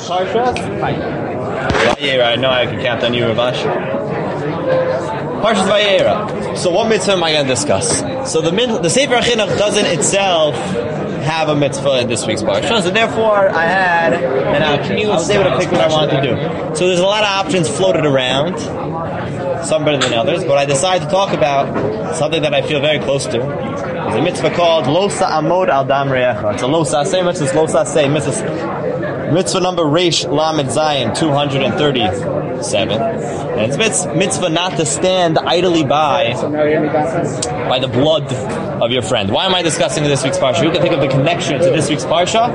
Parshas Vayera. I know I can count on you, Ravash. Parshas Vayera. So what mitzvah am I going to discuss? So the Sefer HaChinuch doesn't itself have a mitzvah in this week's parsha, so therefore I had an option. I was able to pick what I wanted to do. So there's a lot of options floated around, some better than others, but I decided to talk about something that I feel very close to. It's a mitzvah called Lo Sa'amod Al Dam Re'echa. It's a Lo Sa'aseh mitzvah, Lo Sa'aseh mitzvah number Reish Lamed Zayin 237. And it's mitzvah not to stand idly by the blood of your friend. Why am I discussing this week's parsha? You can think of the connection to this week's parsha.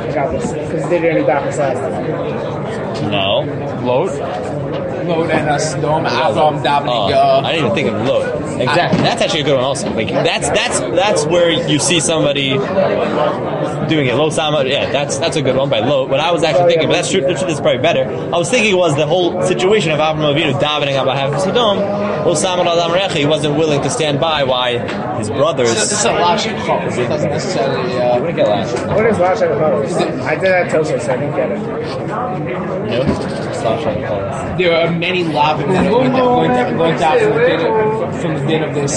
No. Load and a storm Avram davening. I didn't even think of load. Exactly. That's actually a good one also. Like that's where you see somebody doing it. Lo Sama, yeah, that's a good one by load. What I was actually thinking, but that's true, this is probably better. I was thinking was the whole situation of Avram Avinu davening on behalf of Sodom. Lo Sama Adam Recha, he wasn't willing to stand by why his brothers. This is a lash. It doesn't necessarily. What is lash? I did that Tosa, so I didn't get it. No? There are many lavim that are going down from the din of this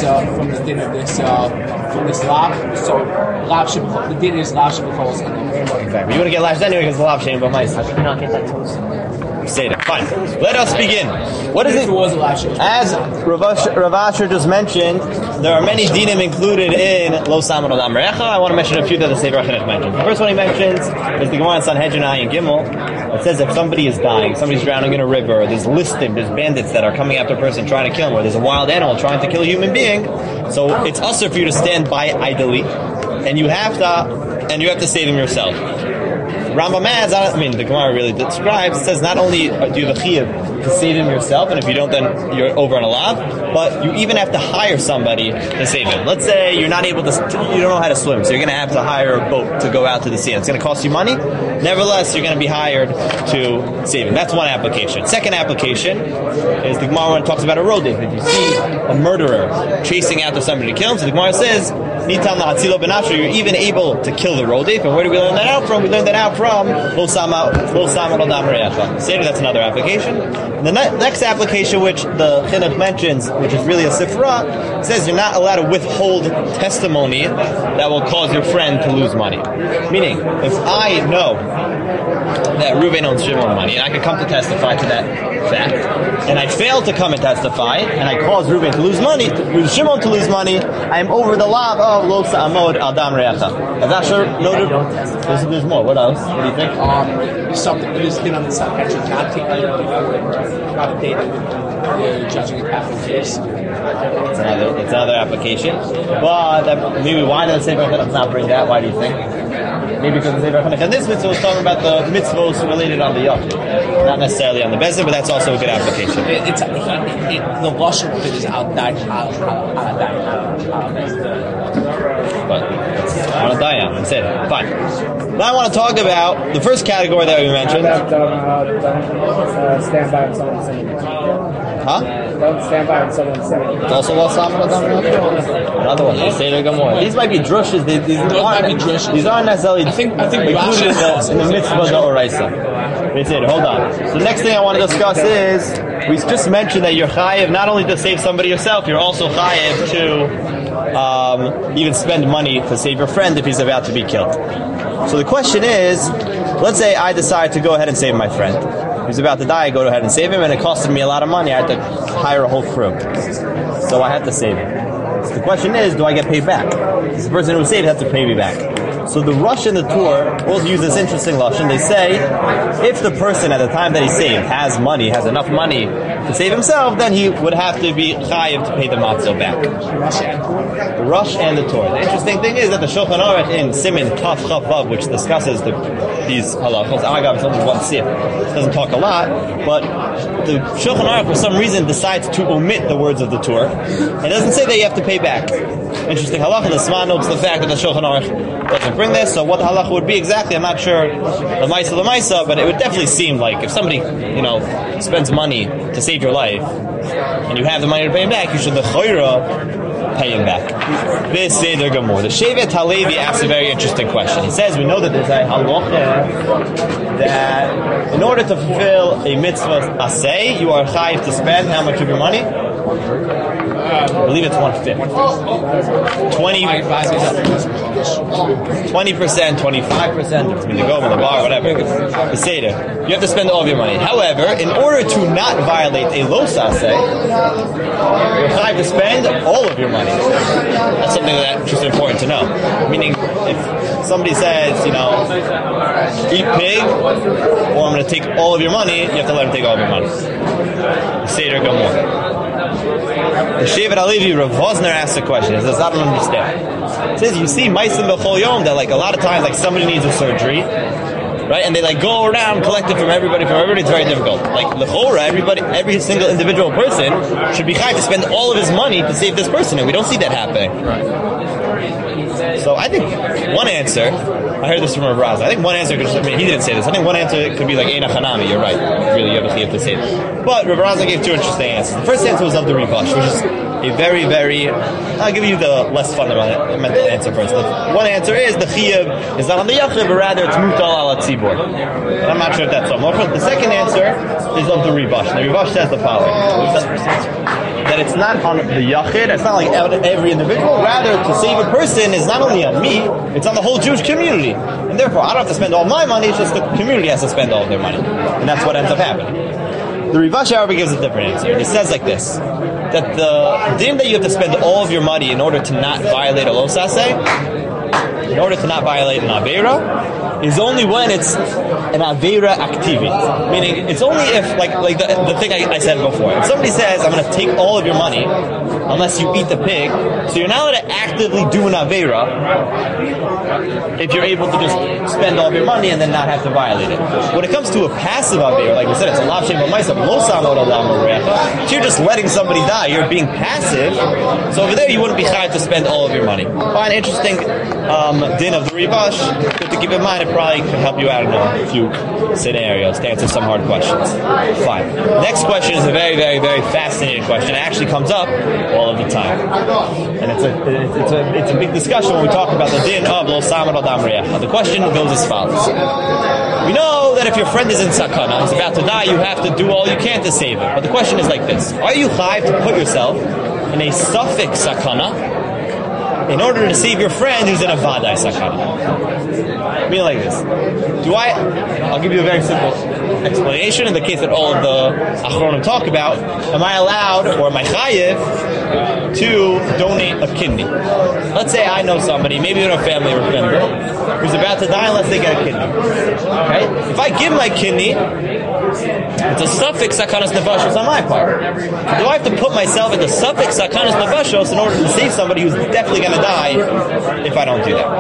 lav. So lav the din is lav shebechol. Exactly. You want to get lashed anyway because the lav shame, but my how should you not get that toast? Say that. Fine. Let us begin. What is it? As Rav Asher just mentioned, there are many dinim included in Lo Samad Adam Recha. I want to mention a few that the Sefer HaChinuch mentions. The first one he mentions is the Gemara in Sanhedrin Ayin Gimel. It says if somebody is dying, somebody's drowning in a river, there's listim, there's bandits that are coming after a person trying to kill him, or there's a wild animal trying to kill a human being. So it's usher for you to stand by idly, and you have to save him yourself. Rambam adds, the Gemara really describes, it says not only do you have a chiyuv to save him yourself, and if you don't, then you're over on a lav, but you even have to hire somebody to save him. Let's say you're not able to, you don't know how to swim, so you're going to have to hire a boat to go out to the sea. It's going to cost you money. Nevertheless, you're going to be hired to save him. That's one application. Second application is the Gemara when it talks about a rodif. If you see a murderer chasing after somebody to kill him, so the Gemara says, Nitam la'atzilo benafsho, you're even able to kill the rodif. And where do we learn that out from? We learned that out from Lo Sama Rodam Re'echa. Seder, that's another application. And the next application, which the Chinuch mentions, which is really a sifra, says you're not allowed to withhold testimony that will cause your friend to lose money. Meaning, if I know that Reuven owns Shimon money, and I can come to testify to that fact, and I fail to come and testify, and I cause Reuven to lose money, Shimon to lose money, I am over the lav of Lo Sa'amod Al Dam Re'echa. Is that sure noted? There's more. What else? What do you think? Something that is on the side. Actually, not judging a capital case. It's another application. But maybe why does the Sefer HaChinuch not bring that? Why do you think? Maybe because the Sefer HaChinuch and this mitzvah was talking about the mitzvahs related on the Yom, not necessarily on the Bezdin, but that's also a good application. The lashon of it is al dayan. But on a dayan, that's it. Fine. Now I want to talk about the first category that we mentioned. Stand by when someone's saying it. Huh? Don't stand by when someone's saying it. It's also Lo Samad Adam Re'echa. Another one. They say they're Gemara. These might be drushes. These aren't necessarily. I think included in the mitzvah the oraisa. That's it. Hold on. So the next thing I want to discuss is we just mentioned that you're chayiv not only to save somebody yourself, you're also chayiv to even spend money to save your friend if he's about to be killed. So the question is, let's say I decide to go ahead and save my friend. He's about to die, I go ahead and save him, and it costed me a lot of money. I had to hire a whole crew. So I had to save him. So the question is, do I get paid back? This person who saved has to pay me back. So the Rush and the Tur both use this interesting lashon. They say, if the person at the time that he saved has money, has enough money to save himself, then he would have to be chayiv to pay the matzah back. The Rush and the Tur. The interesting thing is that the Shulchan Aruch in Siman Taf Chaf Vav, which discusses these halachos, it's only one sif, doesn't talk a lot, but the Shulchan Aruch for some reason decides to omit the words of the Tur. It doesn't say that you have to pay back. Interesting halacha. The Sman notes the fact that the Shulchan Aruch doesn't bring this. So what the halacha would be exactly, I'm not sure. The Maisa, but it would definitely seem like if somebody, spends money to save your life, and you have the money to pay him back, you should the choira pay him back. This Seder Gamur. The Shevet Halevi asks a very interesting question. He says, we know that there's a halacha that in order to fulfill a mitzvah asay, you are chayiv to spend how much of your money? I believe it's 1/5. 20%, 25%, it's going to go in the bar, whatever. The Seder. You have to spend all of your money. However, in order to not violate a lo saseh, you're chayiv to spend all of your money. That's something that's just important to know. Meaning, if somebody says, eat pig, or I'm going to take all of your money, you have to let him take all of your money. The Seder Gamur. The Shevet Halevi, Rav Vosner asks a question. He says, I don't understand. He says, you see, Maisim B'chol Yom, that like a lot of times, like somebody needs a surgery, right? And they like go around collecting from everybody. It's very difficult. Like l'chora, every single individual person should be chayav to spend all of his money to save this person, and we don't see that happening. So I think one answer, I heard this from Rav Raza. I think one answer could, he didn't say this. I think one answer could be like Eina Chanami. You're right. Really, you have a chiyuv to say this. But Rav Raza gave two interesting answers. The first answer was of the Rivash, which is a very, very. I'll give you the less fundamental answer first. One answer is the chiyuv is not on the yachid, but rather it's mutal ala tzibur. And I'm not sure if that's so. The second answer is of the Rivash. The Rivash says the following: that it's not on the yachid. It's not like every individual. Rather, to save a person is not only on me; it's on the whole Jewish community. And therefore, I don't have to spend all my money. It's just the community has to spend all of their money, and that's what ends up happening. The Rivash, however, gives a different answer. It says like this: that the din that you have to spend all of your money in order to not violate a lo saseh, in order to not violate an aveira, is only when it's an aveira activit. Meaning, it's only if, like the thing I said before. If somebody says, I'm going to take all of your money, unless you eat the pig, so you're not allowed to actively do an aveira if you're able to just spend all of your money and then not have to violate it. When it comes to a passive aveira, like we said, it's a lav shem b'maisa, lo samod adam u'recha. If you're just letting somebody die, you're being passive, so over there you wouldn't be chayav to spend all of your money. Fine, interesting din of the Rivash. Good to keep in mind. It probably could help you out in a few scenarios to answer some hard questions. Fine. Next question is a very, very, very fascinating question. It actually comes up all of the time, and it's a big discussion when we talk about the din of lo samad adam re'echa. The question goes as follows: we know that if your friend is in sakana, he's about to die, you have to do all you can to save him. But the question is like this: are you chayav to put yourself in a suffix sakana in order to save your friend who's in a vadai sakana? I mean like this. I'll give you a very simple explanation in the case that all of the achronim talk about. Am I allowed, or am I chayiv, to donate a kidney? Let's say I know somebody, maybe in a family member, who's about to die unless they get a kidney. Okay? If I give my kidney, it's a suffix sakanas nefashos on my part. Do I have to put myself into suffix sakanas nefashos in order to save somebody who's definitely going to die if I don't do that?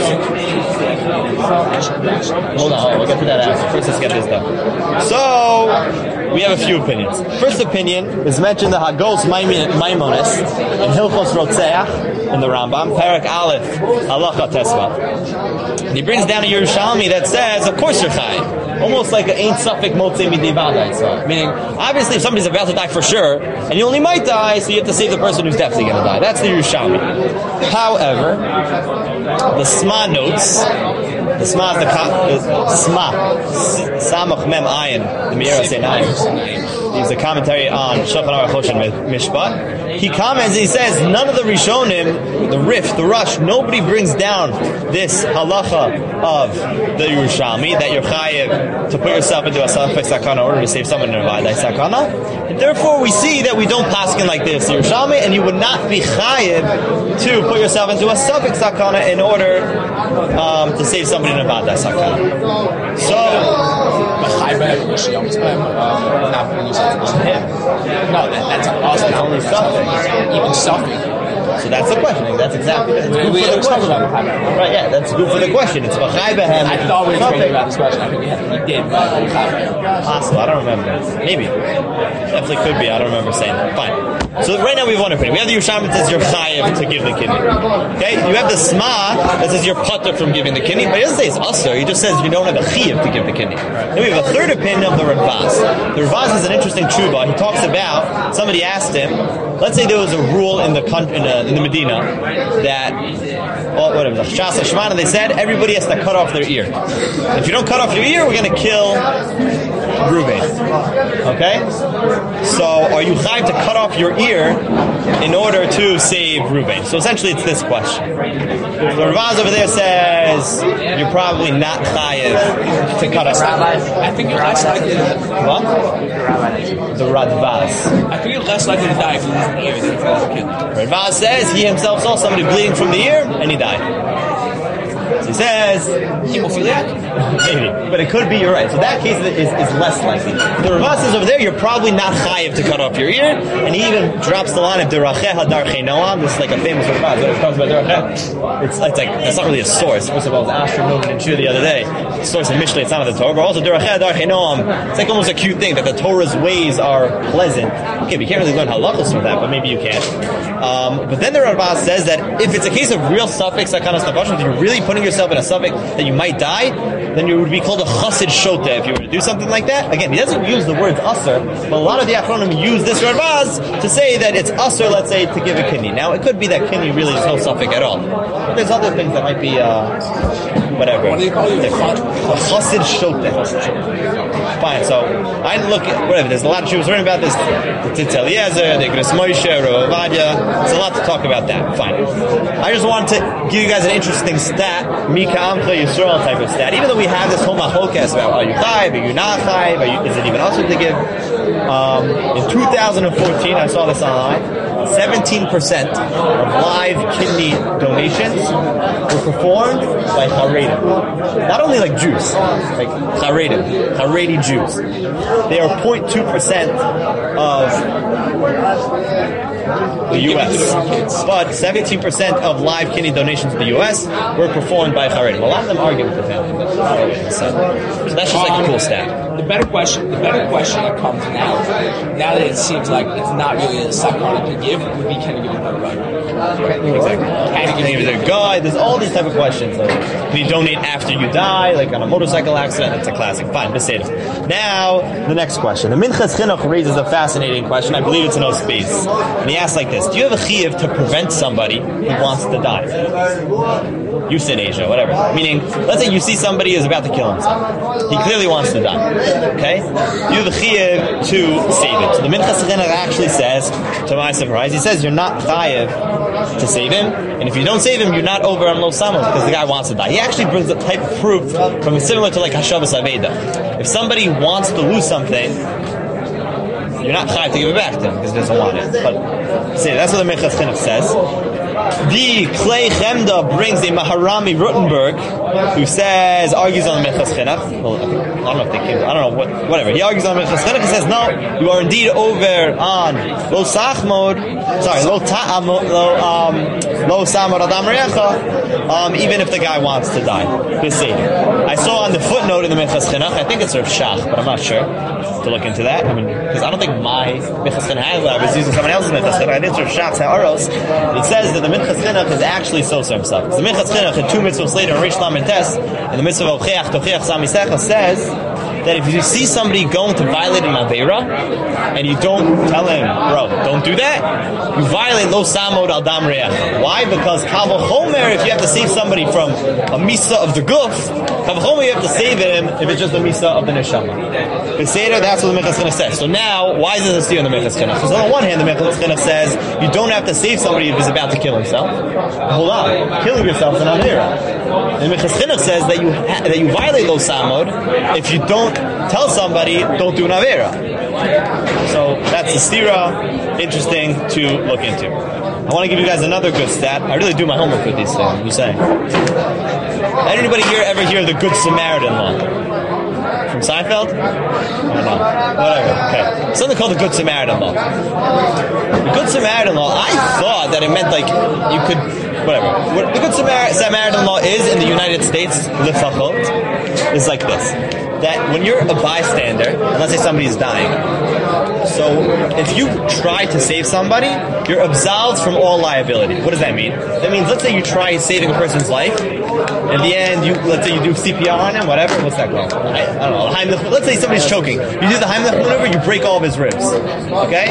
Hold on, we'll get to that after. First, let's get this done. So, we have a few opinions. First opinion is mentioned the Hagos Maimonis in Hilchos Rotzeach in the Rambam, Perek Aleph, Halacha Tesvav. And he brings down a Yerushalmi that says, of course you're chayiv. Almost like an ain't suffix motzei midei vadai. Meaning, obviously, if somebody's about to die for sure, and you only might die, so you have to save the person who's definitely going to die. That's the Yerushalmi. However, the Sma notes, the Sma is the Samach Mem Ayin, the Meira Seinaim. He's a commentary on Shulchan Aruch Choshen Mishpat. He comments and he says, none of the Rishonim, the Rif, the Rush, nobody brings down this halacha of the Yerushalmi, that you're chayiv to put yourself into a suffix sakana in order to save someone in a vadai sakana. And therefore we see that we don't paskin like this Yerushalmi, and you would not be chayiv to put yourself into a suffix sakana in order to save somebody in a vadai sakana. So, no, that's awesome. It's only suffix. Even suffix. So that's the question. That's exactly it. It's good for the question. Right, yeah, that's good for the question. It's B'chai Behem. I thought we were talking about this question. I think we did. Possible. I don't remember. Maybe. Definitely could be. I don't remember saying that. Fine. So right now we have one opinion. We have the Yerushalmi that says you're chayiv to give the kidney. Okay? You have the Sma that says you're putter from giving the kidney, but he doesn't say it's usher. He just says you don't have a chayiv to give the kidney. Then we have a third opinion of the Radbaz. The Radbaz has an interesting tshuva. He talks about, somebody asked him, let's say there was a rule in the country, in the Medina that, whatever, the Shas Hashmana, they said everybody has to cut off their ear. If you don't cut off your ear, we're going to kill Reuben. Okay? So are you chayiv to cut off your ear in order to save Reuben? So essentially it's this question. The Ravaz over there says you're probably not chayiv to cut off. I think you're less likely to... What? The Radbaz. I think you're less likely to die if you lose an ear than if you lose a kidney. Radbaz says he himself saw somebody bleeding from the ear and he died. So he says hemophiliac. Maybe, but it could be. You're right. So that case is less likely. The Ravaz says over there, you're probably not chayiv to cut off your ear, and he even drops the line of Deracheha Darchei Noam. This is like a famous Ravaz. When it talks about Deracheha, it's like that's not really a source. First of all, it's Asher Noam and Shur the other day. The source in Mishlei, it's not in the Torah. But also Deracheha Darchei Noam. It's like almost a cute thing that the Torah's ways are pleasant. Okay, we can't really learn halachos from that, but maybe you can. But then the Ravaz says that if it's a case of real suffix, that kind of stuff, if you're really putting yourself in a suffix that you might die, then you would be called a chassid shota if you were to do something like that. Again, he doesn't use the words usher, but a lot of the Achronim use this Ravaz to say that it's usher, let's say, to give a kidney. Now, it could be that kidney really is no suffix at all. But there's other things that might be, whatever. What do you call it? A chassid shota. Fine, so I didn't look at, whatever, there's a lot of Jews learning about this. The Tzitz Eliezer, the Gris Moshe, Rav Ovadia. There's a lot to talk about that. Fine. I just wanted to give you guys an interesting stat, Mika Amcha Yisrael type of stat. Even though we have this whole machlokas about are you chayiv, are you not chayiv, is it even also to give? In 2014, I saw this online. 17% of live kidney donations were performed by Haredim. Not only like Jews, like Haredim, Haredi Jews. They are 0.2% of the U.S. But 17% of live kidney donations in the U.S. were performed by Haredim. A lot of them argue with the family. So that's just like a cool stat. The better question that comes now that it seems like it's not really a sakana to give, would be can you give it a guy? Can you give it a guy? There's all these type of questions. Like, can you donate after you die? Like on a motorcycle accident? That's a classic. Fine, Beseder. Now, the next question. The Minchas Chinuch raises a fascinating question. I believe it's in no space. And he asks like this. Do you have a chiyuv to prevent somebody who wants to die? You said Asia, whatever. Meaning, let's say you see somebody who's about to kill himself. He clearly wants to die. Okay? You have a chiyuv to save him. So the Minchas Chinuch actually says, to my surprise, he says you're not chayiv to save him, and if you don't save him, you're not over on lo samo because the guy wants to die. He actually brings a type of proof from similar to like Hashavas Aveda. If somebody wants to lose something, you're not chayiv to give it back to him because he doesn't want it. But see, that's what the Minchas Chinuch says. The Klei Chemda brings a Maharami Rutenberg who says, argues on the Minchas Chinuch. Well, I don't know if they came, I don't know, whatever. He argues on the Minchas Chinuch. He says, no, you are indeed over on Lo Sachmod, sorry, Lo Samod Adam Recha, even if the guy wants to die. I saw on the footnote in the Minchas Chinuch, I think it's Rav Shach, but I'm not sure to look into that. I mean, because I don't think my Minchas Chinuch, I was using someone else's Minchas Chinuch. I think it's Rav Shach's Ha'aros. It says that the Minchas Chinuch is actually Soser himself. Because the Minchas Chinuch, in 2 mitzvahs later, in Rish Lamed Tes, in the mitzvah of Cheach Tochiach Samisecha, says that if you see somebody going to violate an Aveira, and you don't tell him, bro, don't do that, you violate Lo Samod Al Dam Reach. Why? Because Kal V'chomer, if you have to save somebody from a Misa of the Guf, Kal V'chomer, you have to save him if it's just a Misa of the Neshama. Beseder, that's what the Minchas Chinuch says. So now, why is this here in the Minchas Chinuch? Because on the one hand, the Minchas Chinuch says you don't have to save somebody if he's about to kill himself. Hold on, killing yourself is an Aveira. And the Minchas Chinuch says that you violate Lo Samod if you don't tell somebody, don't do an Aveira. So that's a stira, interesting to look into. I want to give you guys another good stat. I really do my homework with these things, I'm just saying. Anybody here ever hear of the Good Samaritan law? from Seinfeld? I don't know. Whatever. Okay. Something called the Good Samaritan law. The Good Samaritan law, I thought that it meant like you could, whatever. What the Good Samaritan law is in the United States, lefachot, is like this. That when you're a bystander, and let's say somebody's dying, so if you try to save somebody, you're absolved from all liability. What does that mean? That means, let's say you try saving a person's life, in the end, let's say you do CPR on him, whatever, what's that called? I don't know. Heimlich, let's say somebody's choking. You do the Heimlich maneuver, you break all of his ribs. Okay?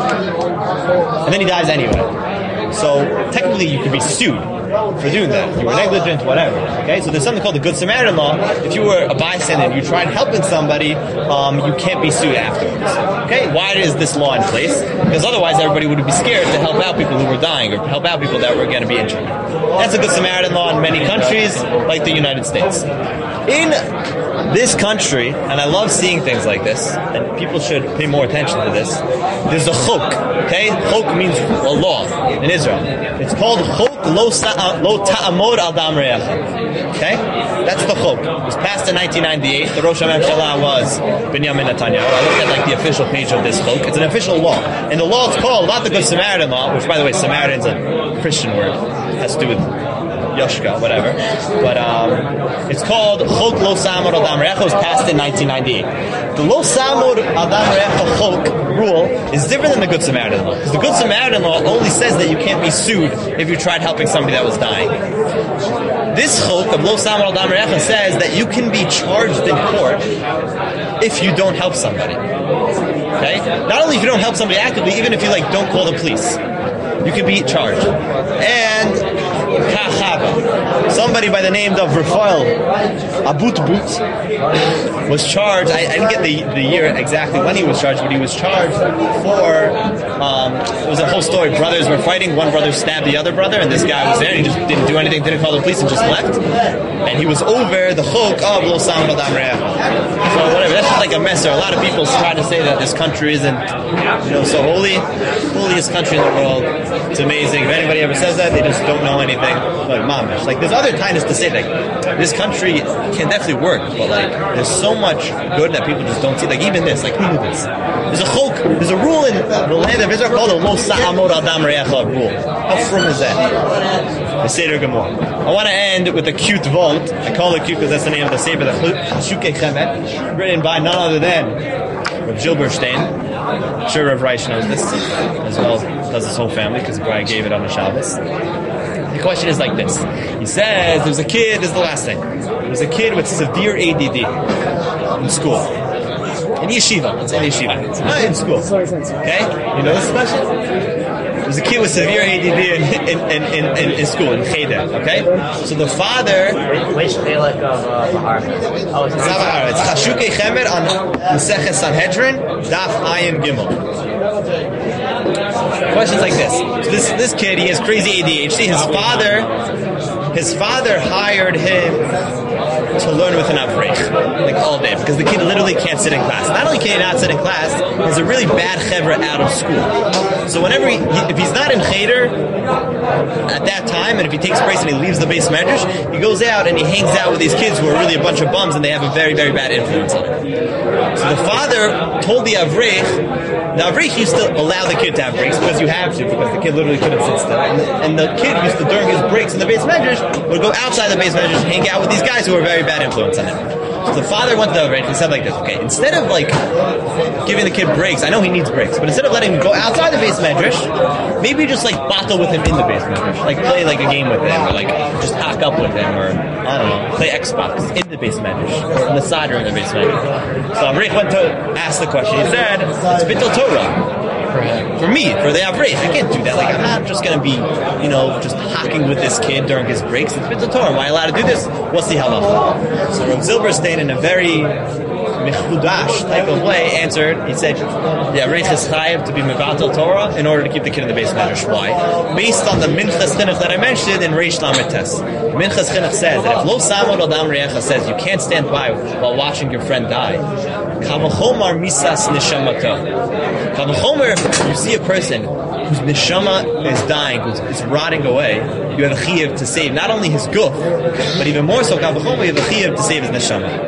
And then he dies anyway. So technically you could be sued for doing that. You were negligent, whatever. Okay, so there's something called the Good Samaritan law. If you were a bystander and you tried helping somebody, you can't be sued afterwards. Okay, why is this law in place? Because otherwise everybody would be scared to help out people who were dying or help out people that were going to be injured. That's a Good Samaritan law in many countries, like the United States. In this country, and I love seeing things like this, and people should pay more attention to this, there's a chok. Okay, chok means a law in Israel. It's called chok lo ta'amod al dam re'echa. Okay, that's the chok. It was passed in 1998. The Rosh HaMemshala was Benjamin Netanyahu. I looked at like the official page of this chok. It's an official law, and the law is called not the Good Samaritan law, which by the way, Samaritan's a Christian word. It has to do with Yoshka, whatever. But it's called Chok Lo Samod Adam Re'echa. It was passed in 1998. The Lo Samod Adam Re'echa Chok rule is different than the Good Samaritan law. Because the Good Samaritan law only says that you can't be sued if you tried helping somebody that was dying. This Chok of Lo Samod Adam Re'echa says that you can be charged in court if you don't help somebody. Okay? Not only if you don't help somebody actively, even if you like don't call the police. You can be charged. And Kachava, somebody by the name of Rafael Abutbut was charged. I didn't get the year exactly when he was charged, but he was charged for, it was a whole story. Brothers were fighting, one brother stabbed the other brother, and this guy was there, and he just didn't do anything, didn't call the police, and just left. And he was over the chok of Lo Samod Adam Re'echa. So whatever, that's just like a mess. A lot of people try to say that this country isn't, so holy. Holiest country in the world. It's amazing. If anybody ever says that, they just don't know anything. Like mamish. Like there's other kindness to say like this country can definitely work, but like there's so much good that people just don't see. Like even this, like who knew this? There's a chok, there's a rule in the land of Israel called the Lo Sa'amod Adam Re'echa rule. How frum is that? The Seder Gemara. I want to end with a cute vault. I call it cute because that's the name of the Sefer, the Chashukei Chemet, written by none other than Rav Zilberstein. I'm sure Rav Reich knows this as well as his whole family because Brian gave it on the Shabbos. The question is like this. He says there's a kid, this is the last thing. There's a kid with severe ADD in school. In yeshiva. It's in yeshiva. It's not in school. Okay? You know this question? There's a kid with severe ADD in school, in Cheder, okay? So the father... Which Chelek of Bahar? Oh, it's Zavahar. It's Chashukei Chemet on Masechet Sanhedrin, Daf Ayin Gimel. Questions like this. So this kid, he has crazy ADHD. His father hired him to learn with an avrich, like all day, because the kid literally can't sit in class. Not only can he not sit in class, he has a really bad chevra out of school. So whenever if he's not in cheder at that time, and if he takes breaks and he leaves the base medrash, he goes out and he hangs out with these kids who are really a bunch of bums, and they have a very, very bad influence on him. So the father told the avrich used to allow the kid to have breaks because you have to, because the kid literally couldn't sit still. And the kid used to, during his breaks in the base medrash, would go outside the base medrash and hang out with these guys who were very bad influence on him. So the father went to the avrich and said like this, okay, instead of like giving the kid breaks, I know he needs breaks, but instead of letting him go outside the base medrash, maybe just like battle with him in the base medrash, like play like a game with him, or like just hack up with him, or I don't know, play Xbox in the base medrash, or on the side or in the base medrash. So avrich went to ask the question. He said, it's bittul Torah. For me, for the avrich, I can't do that. Like, I'm not just going to be, just hacking with this kid during his breaks. It's bittul Torah. Am I allowed to do this? What's the halacha? So Rav Zilberstein, in a very mechudash type of way, answered. He said, the avrich is chayav to be mevatel Torah in order to keep the kid in the base medrash. Why? Based on the minchas chinuch that I mentioned in Reish Lamed Tes. Minchas chinuch says that if Lo Samod Adam Re'echa says you can't stand by while watching your friend die, Kavachomar misas neshamato. Kavachomer, if you see a person whose neshama is dying, who's rotting away, you have a chiyuv to save not only his guf, but even more so, Kavachomer, you have a chiyuv to save his neshama.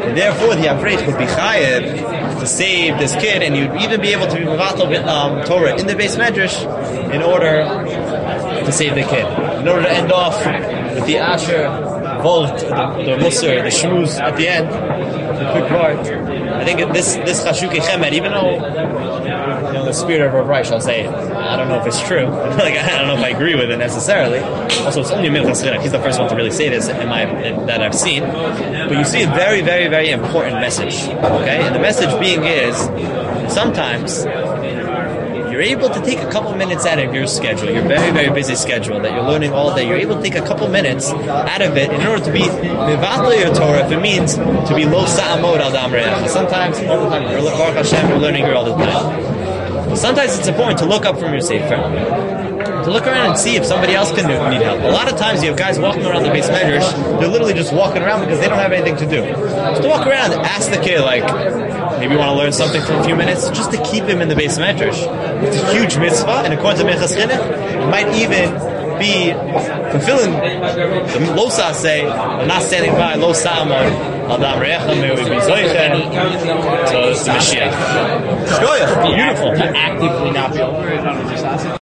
And therefore, the Avrech would be chayev to save this kid, and you'd even be able to be mevatel Torah in the Beis Medrash in order to save the kid. In order to end off with the Asher, Volt, the Musar, the Shmuz at the end, the quick part. I think this Chashuki Chemed, even though the spirit of Rav Reich, I'll say, I don't know if it's true. Like, I don't know if I agree with it necessarily. Also, it's only Minchas Chinuch. He's the first one to really say this that I've seen. But you see a very, very, very important message. Okay, and the message being is sometimes you're able to take a couple minutes out of your schedule, your very, very busy schedule that you're learning all day. You're able to take a couple minutes out of it in order to be mevatel your Torah. If it means to be lo sa'amod al dam re'echa. Sometimes, all the time, Baruch Hashem, we're learning here all the time. But sometimes it's important to look up from your sefer, to look around and see if somebody else can need help. A lot of times you have guys walking around the Beis Medrash, they're literally just walking around because they don't have anything to do. Just to walk around and ask the kid, like, maybe you want to learn something for a few minutes, just to keep him in the Beis Medrash. It's a huge mitzvah, and according to Minchas Chinuch, it might even be fulfilling the lo say, not standing by, lo sa'amod, Adam Re'echa, may we be zoichen to the Mashiach. Beautiful. To actively not be over it.